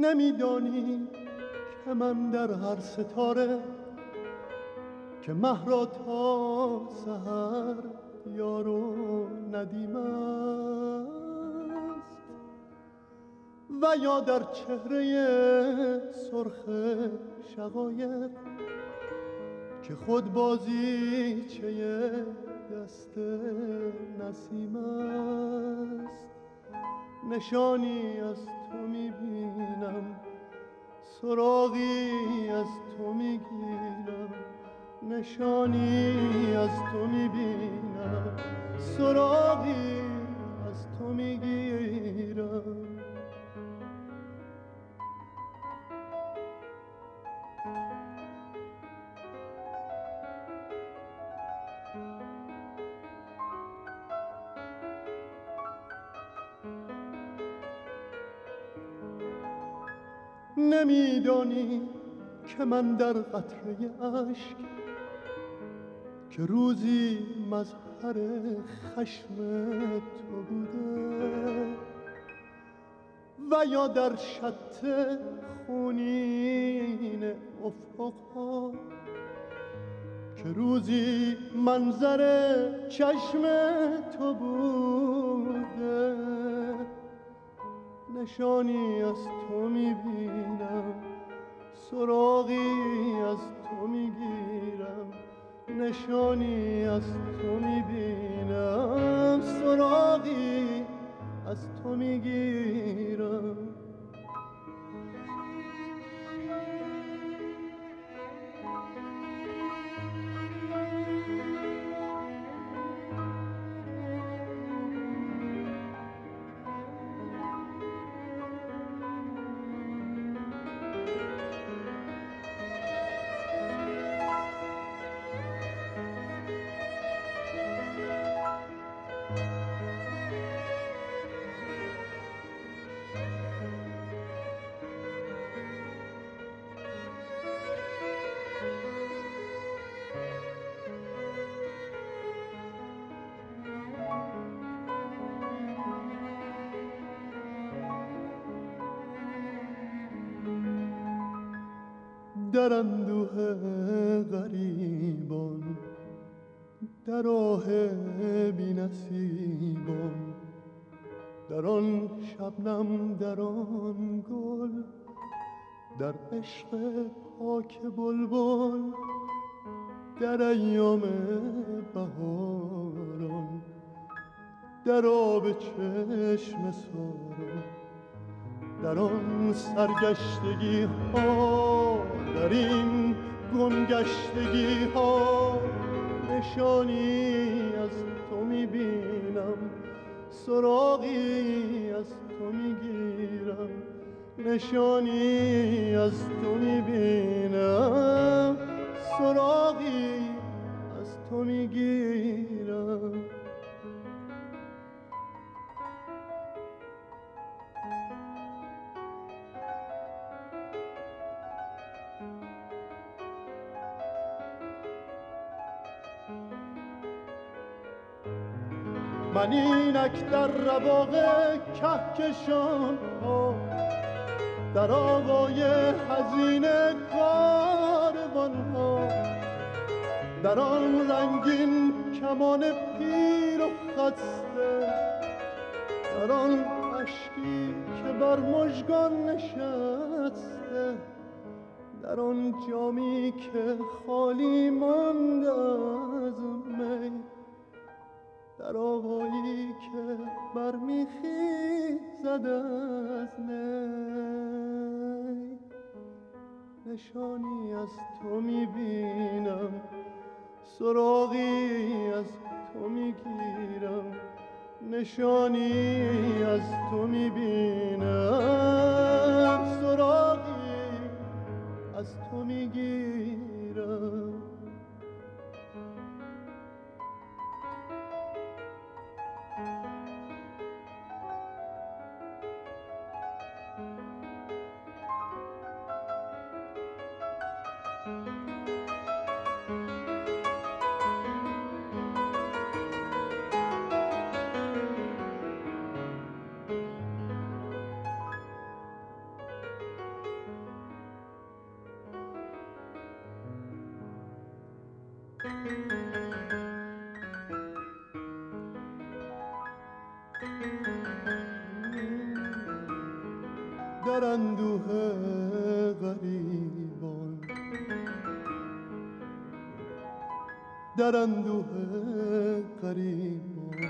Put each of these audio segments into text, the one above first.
نمیدانی که من در هر ستاره که مه را تا سحر یار و ندیم است و یا در چهره سرخ شقایق که خود بازیچه دست نسیم است. نشانی از تو میبینم، سراغی از تو میگیرم، نشانی از تو میبینم، سراغی از تو میگیرم. نمیدانی که من در قطره اشک که روزی مظهر خشم تو بوده و یا در شط خونین افقها که روزی منظر چشم تو بوده. نشانی از تو میبینم، سراغی از تو میگیرم، نشانی از تو میبینم، سراغی از تو میگیرم. در اندوه غریبان، در آه بی نصیبان، در آن شبنم، در آن گل، در عشق پاک بلبل، در ایام بهاران، در آب چشم ساران، در آن سرگشتگی ها، در این گمگشتگی ها، نشانی از تو میبینم، سراغی از تو میگیرم، نشانی از تو میبینم، سراغی از تو میگیرم. من اینک در رواق کهکشان ها، در آوای حزین کاروان ها، در آن رنگین کمان پیر و خسته، در آن اشکی که بر مژگان نشسته، در آن جامی که خالی مانده از می، در آوایی که برمیخیزد از نی، نشانی از تو میبینم، سراغی از تو میگیرم، نشانی از تو میبینم، سراغی از تو میگیرم. در اندوه غریبان، در اندوه غریبان،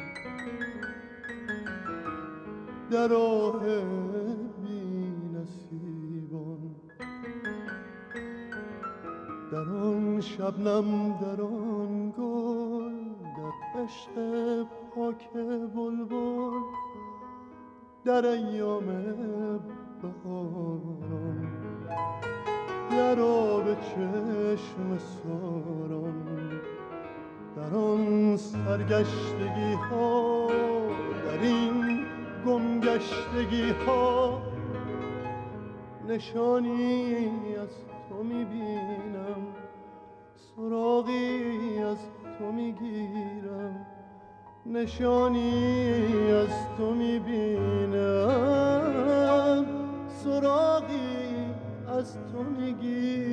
در راه بی نصیبان، در آن شبنم، در آن گل، در عشق پاک بلبل، در ایام بهاران، در آب چشم ساران، در آن سرگشتگی ها، در این گمگشتگی ها، نشانی از تو میبینم، سراغی از تو میگیرم، نشانی از تو میبینم، سراغی از تو میگیرم.